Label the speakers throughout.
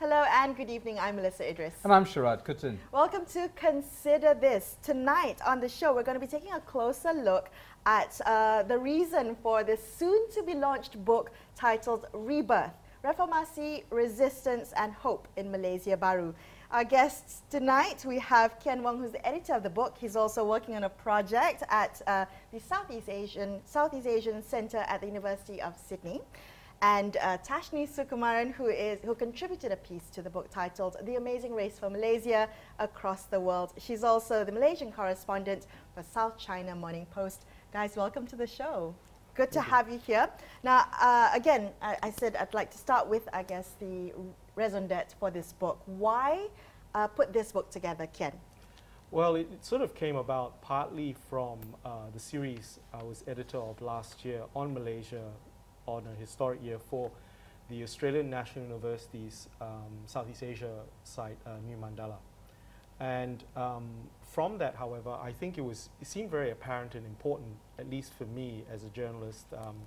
Speaker 1: Hello and good evening. I'm Melissa Idris.
Speaker 2: And I'm Sharad Kuttan.
Speaker 1: Welcome to Consider This. Tonight on the show, we're going to be taking a closer look at the reason for this soon-to-be-launched book titled Rebirth, Reformasi, Resistance and Hope in Malaysia Baru. Our guests tonight, we have Kian Wong, who's the editor of the book. He's also working on a project at the Southeast Asian Centre at the University of Sydney. And Tashni Sukumaran, who contributed a piece to the book titled The Amazing Race for Malaysia Across the World. She's also the Malaysian correspondent for South China Morning Post. Guys, welcome to the show. Good to have you here. Now, again, I said I'd like to start with, I guess, the raison d'etre for this book. Why put this book together, Kian?
Speaker 3: Well, it sort of came about partly from the series I was editor of last year on Malaysia on a historic year for the Australian National University's Southeast Asia site, New Mandala. And from that, however, I think it seemed very apparent and important, at least for me as a journalist.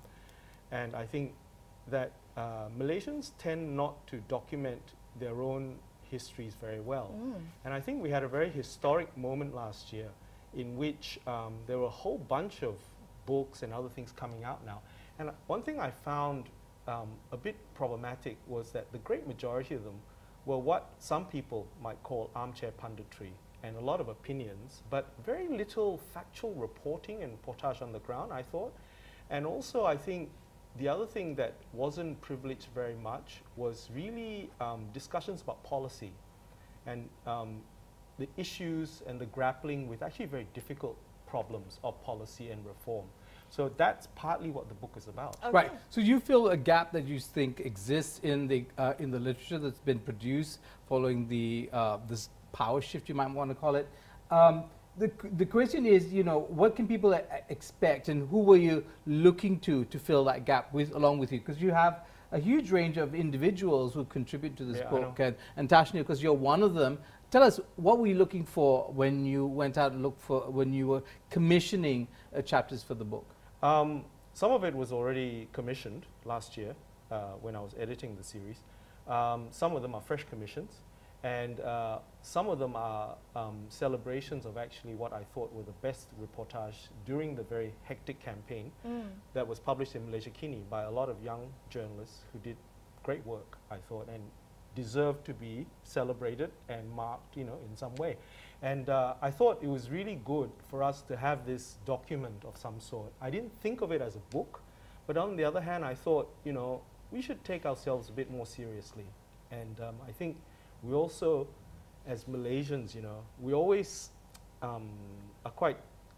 Speaker 3: And I think that Malaysians tend not to document their own histories very well. And I think we had a very historic moment last year in which there were a whole bunch of books and other things coming out now. And one thing I found a bit problematic was that the great majority of them were what some people might call armchair punditry and a lot of opinions, but very little factual reporting and reportage on the ground, I thought. And also, I think the other thing that wasn't privileged very much was really discussions about policy and the issues and the grappling with actually very difficult problems of policy and reform. So that's partly what the book is about.
Speaker 1: Okay.
Speaker 2: Right. So you feel a gap that you think exists in the literature that's been produced following the this power shift, you might want to call it. The question is, you know, what can people expect, and who were you looking to fill that gap with, along with you? Because you have a huge range of individuals who contribute to this book, and Tashni, because you're one of them. Tell us, what were you looking for when you went out and looked for, when you were commissioning chapters for the book?
Speaker 3: Some of it was already commissioned last year when I was editing the series. Some of them are fresh commissions, and some of them are celebrations of actually what I thought were the best reportage during the very hectic campaign that was published in Malaysia Kini by a lot of young journalists who did great work, I thought, and deserved to be celebrated and marked, you know, in some way. And I thought it was really good for us to have this document of some sort. I didn't think of it as a book, but on the other hand, I thought, you know, we should take ourselves a bit more seriously. And I think we also, as Malaysians, you know, we always are quite,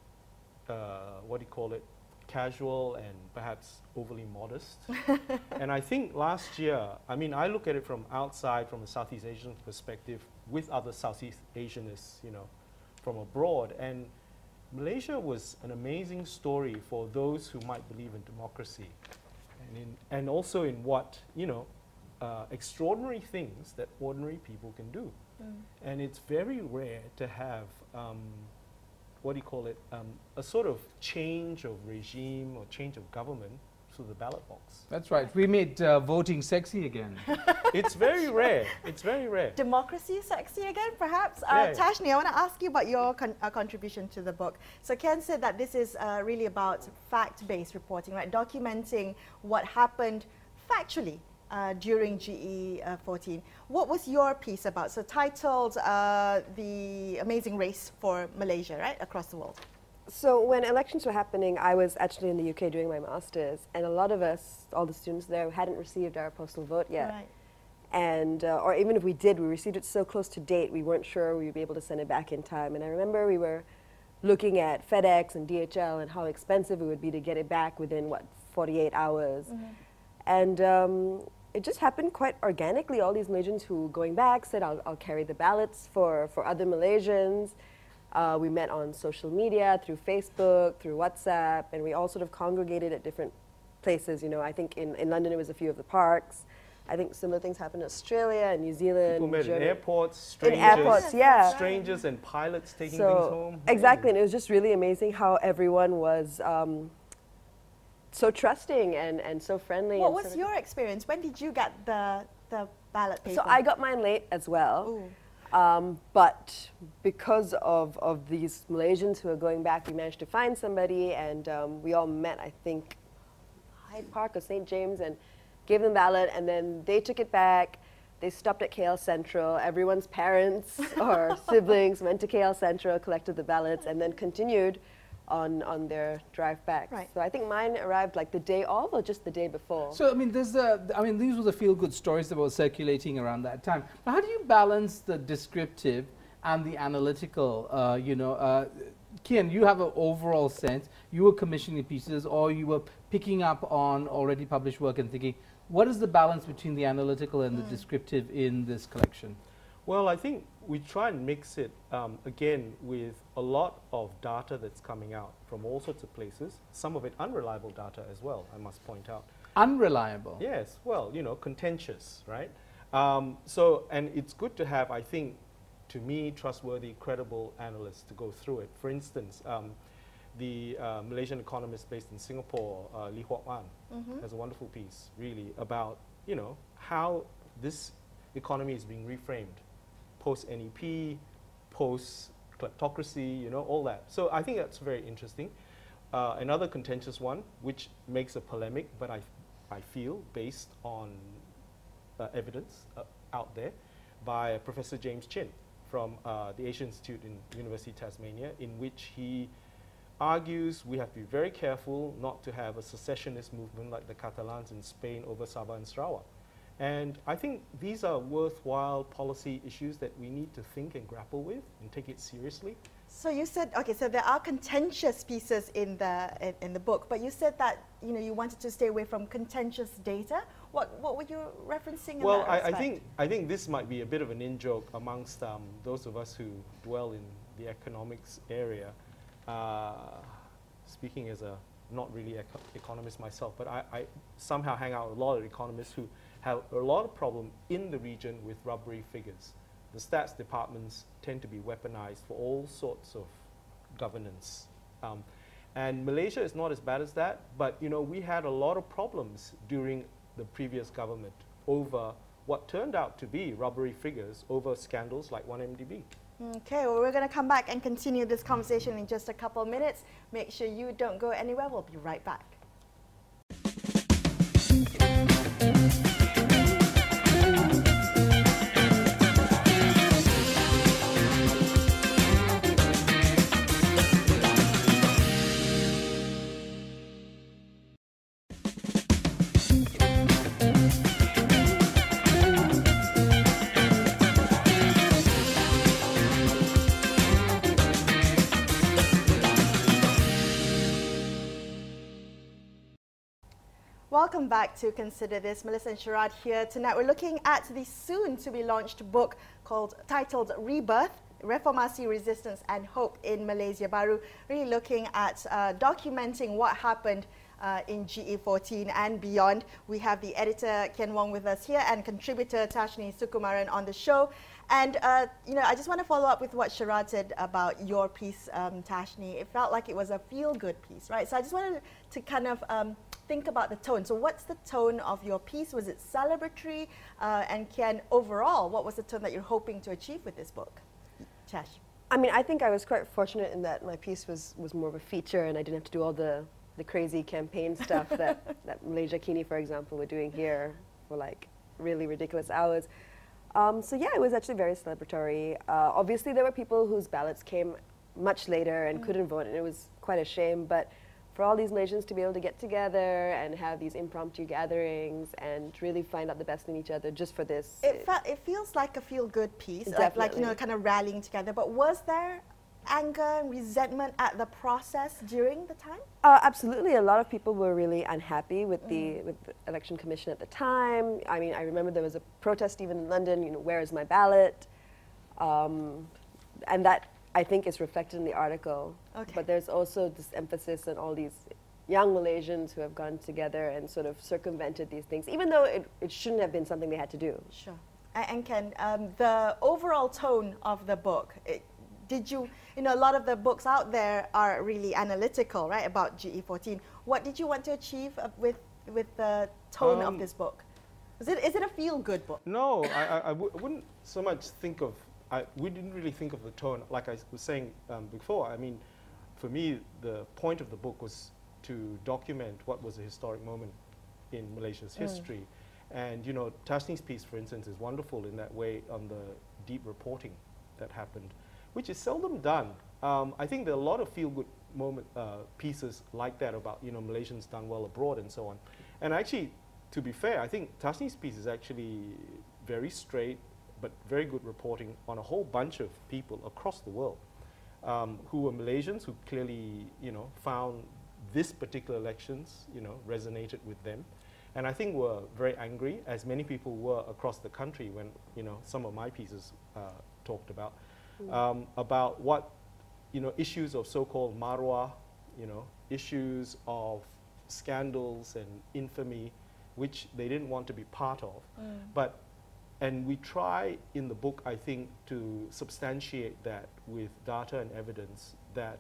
Speaker 3: casual and perhaps overly modest. And I think last year, I mean, I look at it from outside, from a Southeast Asian perspective, with other Southeast Asianists, you know, from abroad. And Malaysia was an amazing story for those who might believe in democracy, and also in what, you know, extraordinary things that ordinary people can do. And it's very rare to have a sort of change of regime or change of government through the ballot box.
Speaker 2: That's right. We made voting sexy again.
Speaker 3: It's very rare. It's very rare.
Speaker 1: Democracy is sexy again, perhaps?
Speaker 3: Yeah.
Speaker 1: Tashni, I want to ask you about your contribution to the book. So Ken said that this is really about fact-based reporting, right? Documenting what happened factually during GE14. What was your piece about? So titled The Amazing Race for Malaysia, right? Across the world.
Speaker 4: So when elections were happening, I was actually in the UK doing my master's, and a lot of us, all the students there, hadn't received our postal vote yet.
Speaker 1: Right.
Speaker 4: And, or even if we did, we received it so close to date, we weren't sure we would be able to send it back in time. And I remember we were looking at FedEx and DHL and how expensive it would be to get it back within, 48 hours. And it just happened quite organically. All these Malaysians who, going back, said, I'll carry the ballots for other Malaysians. We met on social media, through Facebook, through WhatsApp, and we all sort of congregated at different places. You know, I think in London it was a few of the parks. I think similar things happened in Australia and New Zealand.
Speaker 3: People met in airports, strangers and pilots taking things home.
Speaker 4: Exactly, and it was just really amazing how everyone was so trusting and so friendly.
Speaker 1: What was your experience? When did you get the the ballot paper?
Speaker 4: So I got mine late as well.
Speaker 1: Ooh.
Speaker 4: But because of these Malaysians who are going back, we managed to find somebody, and we all met, I think, Hyde Park or St. James, and gave them ballot, and then they took it back. They stopped at KL Central. Everyone's parents or siblings went to KL Central, collected the ballots, and then continued on their drive back.
Speaker 1: Right.
Speaker 4: So I think mine arrived like the day of or just the day before.
Speaker 2: So, I mean, these were the feel-good stories that were circulating around that time. But how do you balance the descriptive and the analytical? Kian, you have an overall sense. You were commissioning pieces, or you were picking up on already published work and thinking, what is the balance between the analytical and the descriptive in this collection?
Speaker 3: Well, I think we try and mix it, again, with a lot of data that's coming out from all sorts of places, some of it unreliable data as well, I must point out.
Speaker 2: Unreliable?
Speaker 3: Yes, well, contentious, right? And it's good to have, I think, to me, trustworthy, credible analysts to go through it. For instance, the Malaysian economist based in Singapore, Lee Hock Wan, has a wonderful piece, really, about, how this economy is being reframed post-NEP, post-kleptocracy, all that. So I think that's very interesting. Another contentious one, which makes a polemic, but I feel based on evidence out there, by Professor James Chin from the Asia Institute in University of Tasmania, in which he argues we have to be very careful not to have a secessionist movement like the Catalans in Spain over Sabah and Sarawak. And I think these are worthwhile policy issues that we need to think and grapple with and take it seriously.
Speaker 1: So you said, okay, so there are contentious pieces in the book, but you said that you wanted to stay away from contentious data. What were you referencing in
Speaker 3: well,
Speaker 1: that
Speaker 3: I
Speaker 1: aspect?
Speaker 3: I think this might be a bit of an in-joke amongst those of us who dwell in the economics area. Speaking as a not really economist myself, but I somehow hang out with a lot of economists who have a lot of problem in the region with rubbery figures. The stats departments tend to be weaponized for all sorts of governance. And Malaysia is not as bad as that, but we had a lot of problems during the previous government over what turned out to be rubbery figures over scandals like 1MDB.
Speaker 1: Okay, well, we're going to come back and continue this conversation in just a couple of minutes. Make sure you don't go anywhere. We'll be right back. Welcome back to Consider This. Melissa and Sharad here. Tonight we're looking at the soon-to-be-launched book titled Rebirth, Reformasi, Resistance and Hope in Malaysia Baru. Really looking at documenting what happened in GE14 and beyond. We have the editor Kian Wong with us here and contributor Tashni Sukumaran on the show. And I just want to follow up with what Sharad said about your piece, Tashni. It felt like it was a feel-good piece, right? So I just wanted to kind of think about the tone. So what's the tone of your piece? Was it celebratory? And Kian, overall, what was the tone that you're hoping to achieve with this book? Tash.
Speaker 4: I mean, I think I was quite fortunate in that my piece was more of a feature and I didn't have to do all the crazy campaign stuff that Malaysia Kini, for example, were doing here for like really ridiculous hours. So yeah, it was actually very celebratory. Obviously, there were people whose ballots came much later and couldn't vote, and it was quite a shame. But for all these Malaysians to be able to get together and have these impromptu gatherings and really find out the best in each other just for this.
Speaker 1: It feels like a feel-good piece, like kind of rallying together. But was there anger and resentment at the process during the time?
Speaker 4: Absolutely. A lot of people were really unhappy with the election commission at the time. I mean, I remember there was a protest even in London, where is my ballot? And that, I think, is reflected in the article.
Speaker 1: Okay.
Speaker 4: But there's also this emphasis on all these young Malaysians who have gone together and sort of circumvented these things, even though it shouldn't have been something they had to do.
Speaker 1: Sure. And Ken, the overall tone of the book, a lot of the books out there are really analytical, right, about GE14. What did you want to achieve with the tone of this book? Is it a feel-good book?
Speaker 3: No, I wouldn't so much think of, we didn't really think of the tone, like I was saying before. I mean, for me, the point of the book was to document what was a historic moment in Malaysia's history. And, you know, Tashni's piece, for instance, is wonderful in that way on the deep reporting that happened, which is seldom done. I think there are a lot of feel-good moment pieces like that about, you know, Malaysians done well abroad and so on. And actually, to be fair, I think Tashni's piece is actually very straight, but very good reporting on a whole bunch of people across the world who were Malaysians who clearly, you know, found this particular elections, you know, resonated with them. And I think were very angry, as many people were across the country when, you know, some of my pieces talked about what, you know, issues of so-called marwah, you know, issues of scandals and infamy, which they didn't want to be part of. And we try in the book, I think, to substantiate that with data and evidence that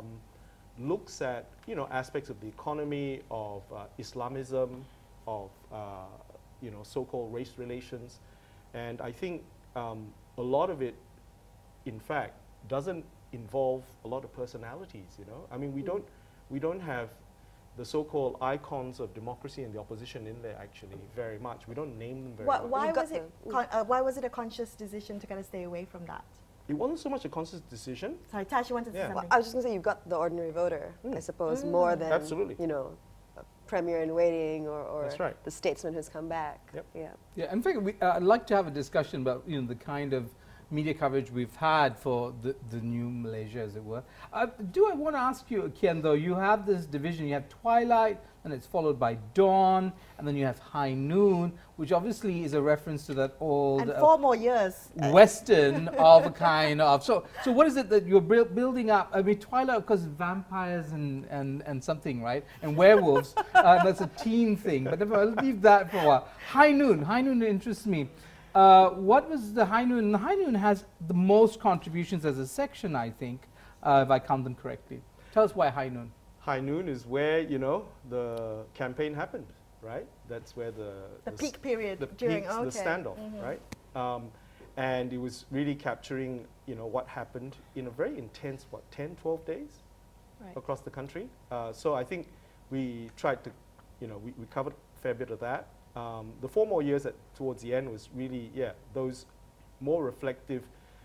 Speaker 3: looks at, you know, aspects of the economy, of Islamism, of, you know, so-called race relations. And I think a lot of it, in fact, doesn't involve a lot of personalities, you know. I mean, we don't have the so-called icons of democracy and the opposition in there actually very much. We don't name them very much.
Speaker 1: Why was it a conscious decision to kind of stay away from that?
Speaker 3: It wasn't so much a conscious decision.
Speaker 1: Sorry, Tash, you wanted to say something?
Speaker 4: Well, I was just going to say, you've got the ordinary voter, I suppose, more than,
Speaker 3: Absolutely.
Speaker 4: you know, a premier in waiting or
Speaker 3: That's right.
Speaker 4: the statesman who's come back.
Speaker 3: Yep.
Speaker 4: Yeah.
Speaker 2: Yeah, in fact, I'd like to have a discussion about, you know, the kind of media coverage we've had for the new Malaysia, as it were. I want to ask you, Kian, though, you have this division. You have twilight, and it's followed by dawn, and then you have high noon, which obviously is a reference to that old
Speaker 1: And 4 more years.
Speaker 2: Western of a kind of. So what is it that you're building up? I mean, twilight, of course, vampires and something, right? And werewolves. That's a teen thing. But never, I'll leave that for a while. High noon interests me. What was the High Noon? The High Noon has the most contributions as a section, I think, if I count them correctly. Tell us why High Noon.
Speaker 3: High Noon is where, you know, the campaign happened, right? That's where the
Speaker 1: peak period
Speaker 3: the
Speaker 1: during
Speaker 3: peaks, the standoff, right? And it was really capturing, you know, what happened in a very intense, 10, 12 days across the country. So I think we tried to, you know, we covered a fair bit of that. The 4 more years towards the end was really, those more reflective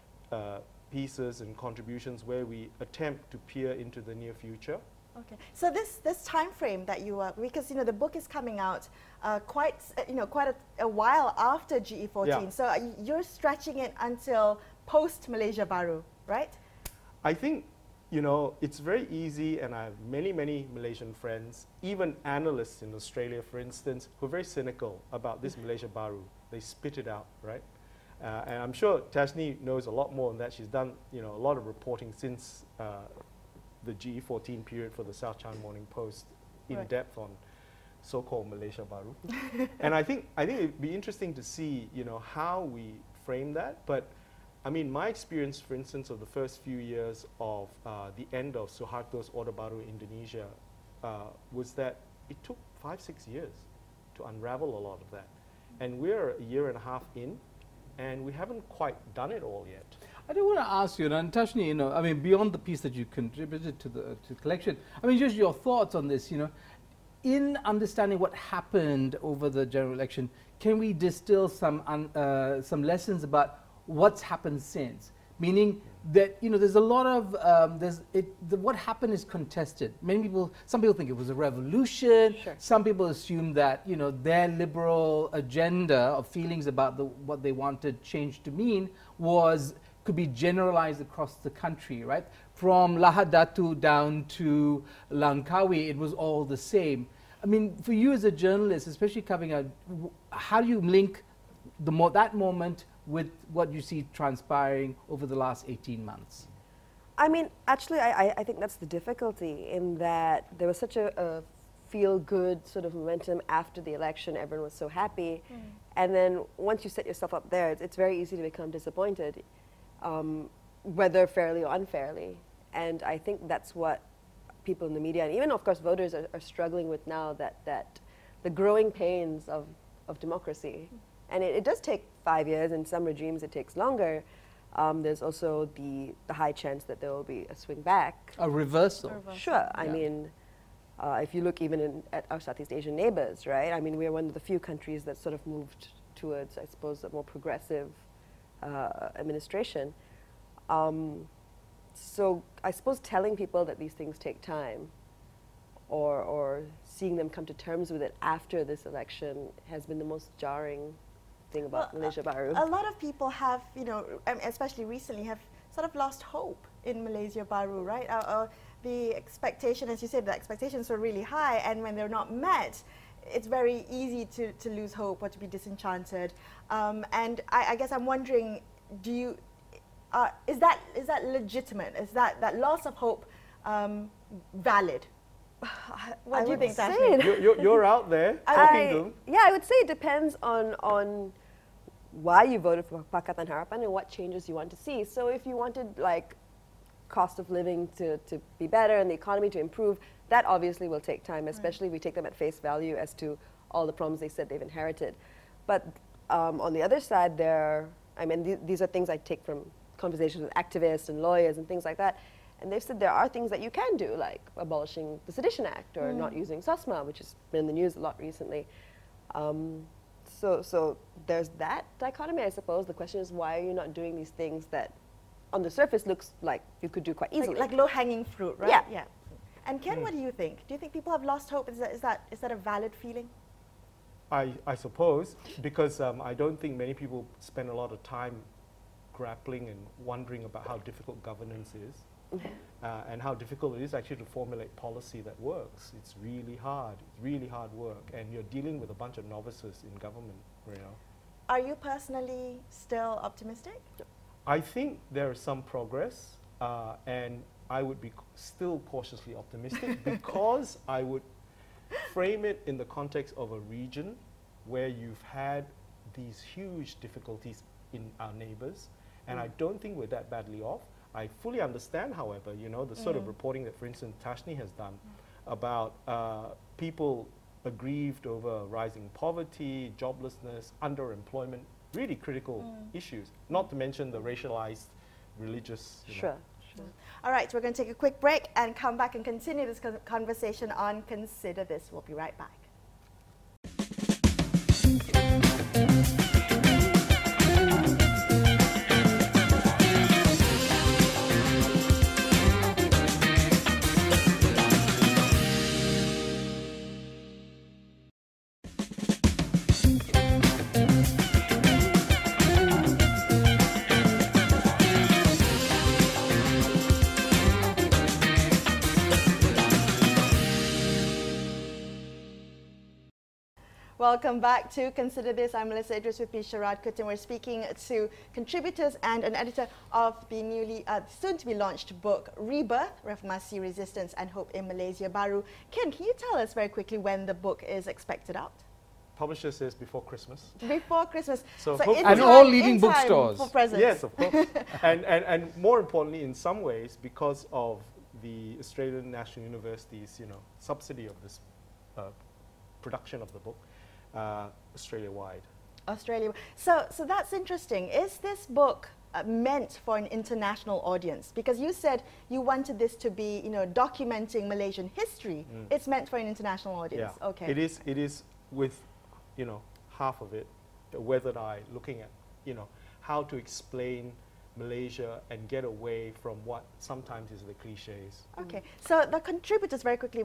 Speaker 3: pieces and contributions where we attempt to peer into the near future.
Speaker 1: Okay, so this time frame that you because you know the book is coming out quite a while after GE14.
Speaker 3: Yeah.
Speaker 1: So you're stretching it until post Malaysia Baru, right?
Speaker 3: I think, you know, it's very easy, and I have many Malaysian friends, even analysts in Australia, for instance, who are very cynical about this Malaysia Baru. They spit it out, right? And I'm sure Tashni knows a lot more on that. She's done, you know, a lot of reporting since the GE14 period for the South China Morning Post, in depth on so-called Malaysia Baru. And I think it'd be interesting to see, you know, how we frame that. But I mean, my experience, for instance, of the first few years of the end of Suharto's Orde Baru Indonesia was that it took 5-6 years to unravel a lot of that. And we're a year and a half in, and we haven't quite done it all yet.
Speaker 2: I do want to ask you, and Tashni, you know, I mean, beyond the piece that you contributed to the collection, I mean, just your thoughts on this, you know, in understanding what happened over the general election, can we distill some lessons about what's happened since? Meaning that, you know, there's a lot of, what happened is contested. Some people think it was a revolution.
Speaker 4: Sure.
Speaker 2: Some people assume that, you know, their liberal agenda of feelings about what they wanted change to mean could be generalized across the country, right? From Lahad Datu down to Langkawi, it was all the same. I mean, for you as a journalist, especially covering out, how do you link that moment with what you see transpiring over the last 18 months?
Speaker 4: I mean, actually, I think that's the difficulty, in that there was such a feel-good sort of momentum after the election. Everyone was so happy. And then once you set yourself up there, it's very easy to become disappointed, whether fairly or unfairly. And I think that's what people in the media, and even, of course, voters are struggling with now, that the growing pains of of democracy. And it does take 5 years. In some regimes, it takes longer. There's also the high chance that there will be a swing back.
Speaker 2: A reversal.
Speaker 4: Sure. I
Speaker 2: Yeah.
Speaker 4: mean, if you look even at our Southeast Asian neighbors, right? I mean, we're one of the few countries that sort of moved towards, I suppose, a more progressive administration. So I suppose telling people that these things take time or seeing them come to terms with it after this election has been the most jarring thing about Malaysia Baru.
Speaker 1: A lot of people have, especially recently, have sort of lost hope in Malaysia Baru, right? The expectation, as you said, the expectations were really high, and when they're not met, it's very easy to lose hope or to be disenchanted. And I guess I'm wondering, is that legitimate? Is that loss of hope valid? What do you think, Tashnee?
Speaker 3: You're out there talking to them.
Speaker 4: Yeah, I would say it depends on why you voted for Pakatan Harapan and what changes you want to see. So if you wanted like cost of living to be better and the economy to improve, that obviously will take time, especially if we take them at face value as to all the problems they said they've inherited. But on the other side, these are things I take from conversations with activists and lawyers and things like that. And they've said there are things that you can do, like abolishing the Sedition Act or not using SOSMA, which has been in the news a lot recently. So there's that dichotomy, I suppose. The question is, why are you not doing these things that on the surface looks like you could do quite easily?
Speaker 1: Like low-hanging fruit, right?
Speaker 4: Yeah.
Speaker 1: And Ken, what do you think? Do you think people have lost hope? Is that a valid feeling?
Speaker 3: I suppose, because I don't think many people spend a lot of time grappling and wondering about how difficult governance is. And how difficult it is actually to formulate policy that works. It's really hard work, and you're dealing with a bunch of novices in government,
Speaker 1: Are you personally still optimistic?
Speaker 3: I think there is some progress, and I would be still cautiously optimistic because I would frame it in the context of a region where you've had these huge difficulties in our neighbors, and I don't think we're that badly off. I fully understand, however, the sort of reporting that, for instance, Tashnee has done about people aggrieved over rising poverty, joblessness, underemployment, really critical issues, not to mention the racialized religious.
Speaker 4: Sure.
Speaker 1: All right, we're going to take a quick break and come back and continue this conversation on Consider This. We'll be right back. Welcome back to Consider This. I'm Melissa Idris with me, Sharad Kuttin. We're speaking to contributors and an editor of the soon-to-be launched book, Rebirth, Reformasi, Resistance and Hope in Malaysia Baru. Ken, can you tell us very quickly when the book is expected out?
Speaker 3: Publisher says before Christmas.
Speaker 1: Before Christmas.
Speaker 3: So
Speaker 2: and all leading bookstores.
Speaker 1: For presents.
Speaker 3: Yes, of course. and more importantly, in some ways, because of the Australian National University's subsidy of this production of the book, Australia-wide.
Speaker 1: Australia. So that's interesting. Is this book meant for an international audience? Because you said you wanted this to be, documenting Malaysian history. It's meant for an international audience.
Speaker 3: Yeah.
Speaker 1: Okay.
Speaker 3: It is with, half of it, Weathered Eye, looking at, how to explain Malaysia and get away from what sometimes is the cliches.
Speaker 1: Okay. So the contributors, very quickly,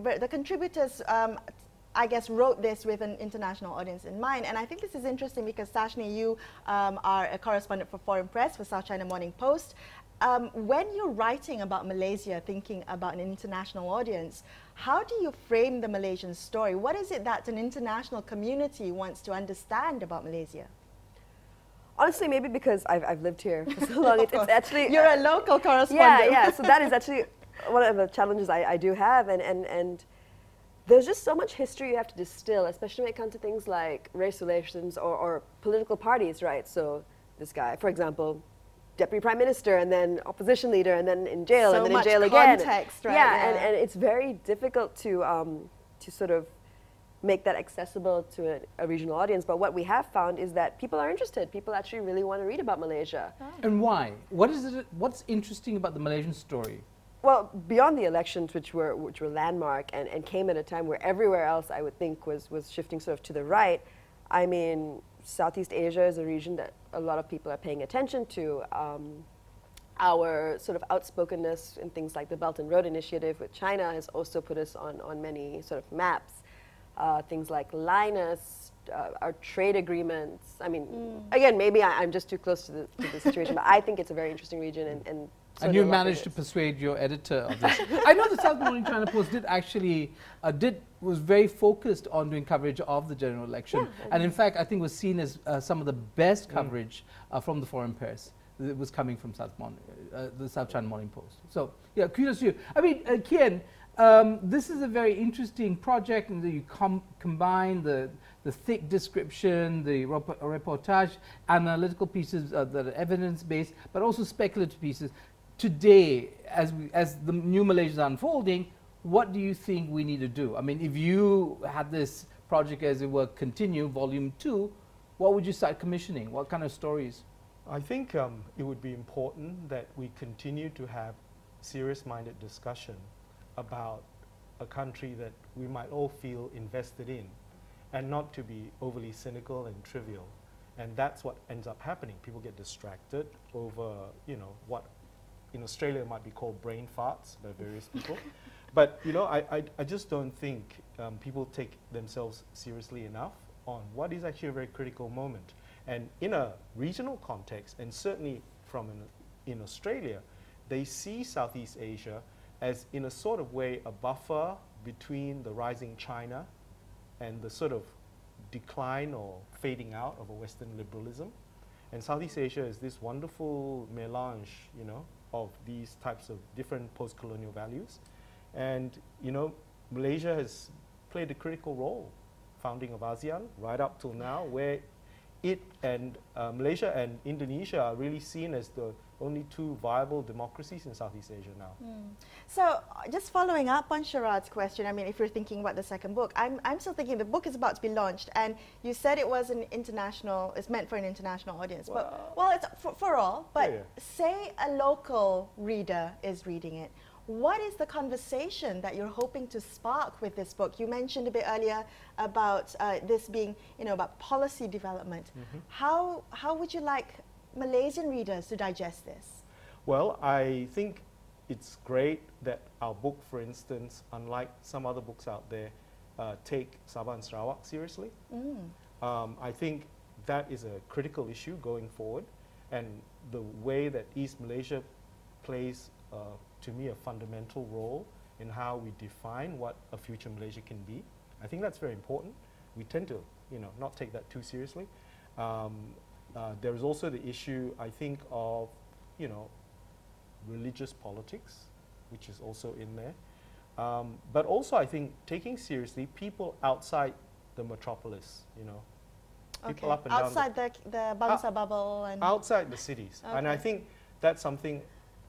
Speaker 1: I guess, wrote this with an international audience in mind. And I think this is interesting because, Tashnee, you are a correspondent for Foreign Press for South China Morning Post. When you're writing about Malaysia, thinking about an international audience, how do you frame the Malaysian story? What is it that an international community wants to understand about Malaysia?
Speaker 4: Honestly, maybe because I've lived here for so long. It's actually...
Speaker 1: You're a local correspondent.
Speaker 4: Yeah. So that is actually one of the challenges I do have. And there's just so much history you have to distill, especially when it comes to things like race relations or political parties, right? So this guy, for example, deputy prime minister and then opposition leader and then in jail and then in jail again.
Speaker 1: Context, right?
Speaker 4: Yeah, and it's very difficult to sort of make that accessible to a regional audience. But what we have found is that people are interested. People actually really want to read about Malaysia.
Speaker 2: And why? What is it? What's interesting about the Malaysian story?
Speaker 4: Well, beyond the elections, which were landmark and came at a time where everywhere else, I would think, was shifting sort of to the right. I mean, Southeast Asia is a region that a lot of people are paying attention to. Our sort of outspokenness in things like the Belt and Road Initiative with China has also put us on many sort of maps. Things like Linus, our trade agreements. I mean, again, maybe I'm just too close to the situation, but I think it's a very interesting region. And
Speaker 2: you managed to persuade your editor of this. I know the South Morning China Post did actually was very focused on doing coverage of the general election, and in fact, I think was seen as some of the best coverage from the foreign press. It was coming from the South China Morning Post. So yeah, kudos to you. I mean, Kian, this is a very interesting project, and you combine the thick description, the reportage, analytical pieces that are evidence-based, but also speculative pieces. Today, as the new Malaysia is unfolding, what do you think we need to do? I mean, if you had this project, as it were, continue, volume 2, what would you start commissioning? What kind of stories?
Speaker 3: I think it would be important that we continue to have serious-minded discussion about a country that we might all feel invested in, and not to be overly cynical and trivial. And that's what ends up happening. People get distracted over, what in Australia might be called brain farts by various people. But, I just don't think people take themselves seriously enough on what is actually a very critical moment. And in a regional context, and certainly in Australia, they see Southeast Asia as, in a sort of way, a buffer between the rising China and the sort of decline or fading out of a Western liberalism. And Southeast Asia is this wonderful melange, of these types of different post-colonial values. And, Malaysia has played a critical role, founding of ASEAN, right up till now, where it and Malaysia and Indonesia are really seen as the only two viable democracies in Southeast Asia now.
Speaker 1: So, just following up on Sharad's question, I mean, if you're thinking about the second book, I'm still thinking the book is about to be launched, and you said it was it's meant for an international audience. Well, it's for all, but say a local reader is reading it. What is the conversation that you're hoping to spark with this book? You mentioned a bit earlier about this being, about policy development. How would you like Malaysian readers to digest this?
Speaker 3: Well, I think it's great that our book, for instance, unlike some other books out there, take Sabah and Sarawak seriously. I think that is a critical issue going forward, and the way that East Malaysia plays, to me, a fundamental role in how we define what a future Malaysia can be. I think that's very important. We tend to, not take that too seriously. There is also the issue, I think, of, religious politics, which is also in there. But also, I think, taking seriously people outside the metropolis, people up and
Speaker 1: outside down the Bangsa bubble and
Speaker 3: outside the cities. And I think that's something,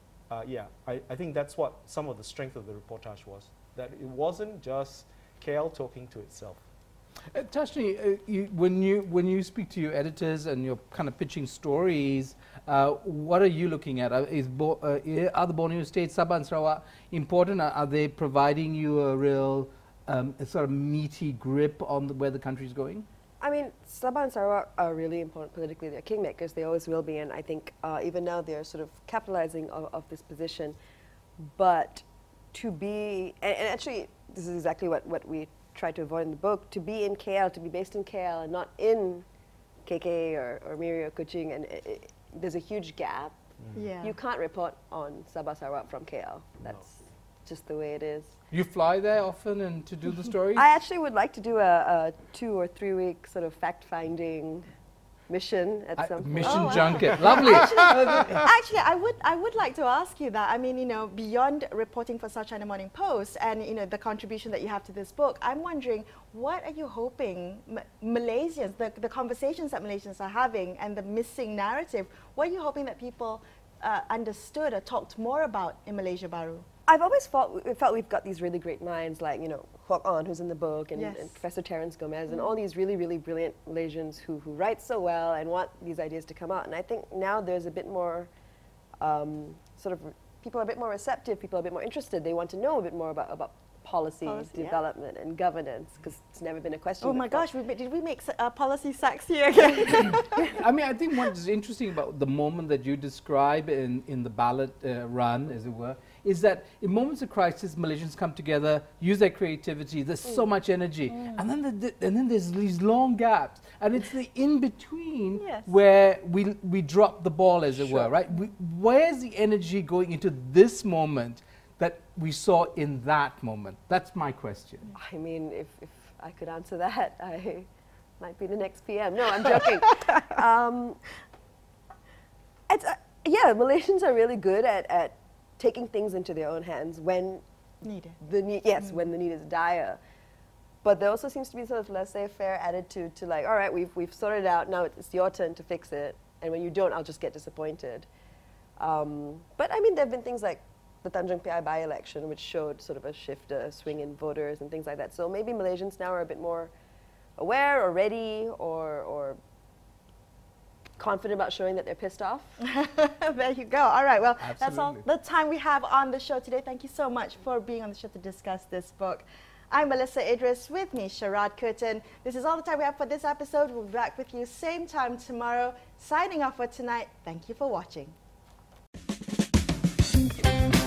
Speaker 3: I think that's what some of the strength of the reportage was, that it wasn't just KL talking to itself.
Speaker 2: Tashni, when you speak to your editors and you're kind of pitching stories, what are you looking at? Are the Borneo states, Sabah and Sarawak, important? Are they providing you a real sort of meaty grip on where the country is going?
Speaker 4: I mean, Sabah and Sarawak are really important politically. They're kingmakers. They always will be. And I think even now they're sort of capitalizing of this position. But to be, and actually this is exactly what we try to avoid in the book, to be in KL, to be based in KL and not in KK or Miri or Kuching, and there's a huge gap. You can't report on Sabah Sarawak from KL. That's just the way it is.
Speaker 2: You fly there often and to do the stories?
Speaker 4: I actually would like to do a 2 or 3 week sort of fact-finding mission at some point.
Speaker 2: Mission junket, lovely.
Speaker 1: Actually, I would like to ask you that. I mean, beyond reporting for South China Morning Post and the contribution that you have to this book, I'm wondering, what are you hoping Malaysians, the conversations that Malaysians are having and the missing narrative, what are you hoping that people understood or talked more about in Malaysia Baru?
Speaker 4: I've always felt we've got these really great minds like, Kwok On, who's in the book, and,
Speaker 1: Yes.
Speaker 4: and Professor Terence Gomez, and all these really, really brilliant Malaysians who write so well and want these ideas to come out. And I think now there's a bit more people are a bit more receptive, people are a bit more interested. They want to know a bit more about policy,
Speaker 1: Policy, yeah.
Speaker 4: development, and governance, because it's never been a question
Speaker 1: Oh my
Speaker 4: before.
Speaker 1: gosh, did we make policy sexy again?
Speaker 2: I mean, I think what's interesting about the moment that you describe in the ballot run, as it were, is that in moments of crisis, Malaysians come together, use their creativity. There's so much energy, and then there's these long gaps, and it's the in between
Speaker 1: Yes.
Speaker 2: where we drop the ball, as it were, right? Where's the energy going into this moment that we saw in that moment? That's my question.
Speaker 4: I mean, if I could answer that, I might be the next PM. No, I'm joking. Yeah, Malaysians are really good at taking things into their own hands when
Speaker 1: Needed.
Speaker 4: the need, when the need is dire. But there also seems to be sort of laissez-faire attitude to like, all right, we've sorted it out, now it's your turn to fix it, and when you don't, I'll just get disappointed. But I mean, there have been things like the Tanjung Piai by-election, which showed sort of a shift, a swing in voters and things like that. So maybe Malaysians now are a bit more aware or ready or confident about showing that they're pissed off.
Speaker 1: There you go. All right, well, that's all
Speaker 2: Absolutely.
Speaker 1: the time we have on the show today. Thank you so much for being on the show to discuss this book. I'm Melissa Idris, with me, Sharad Curtin. This is all the time we have for this episode. We'll be back with you same time tomorrow. Signing off for tonight. Thank you for watching.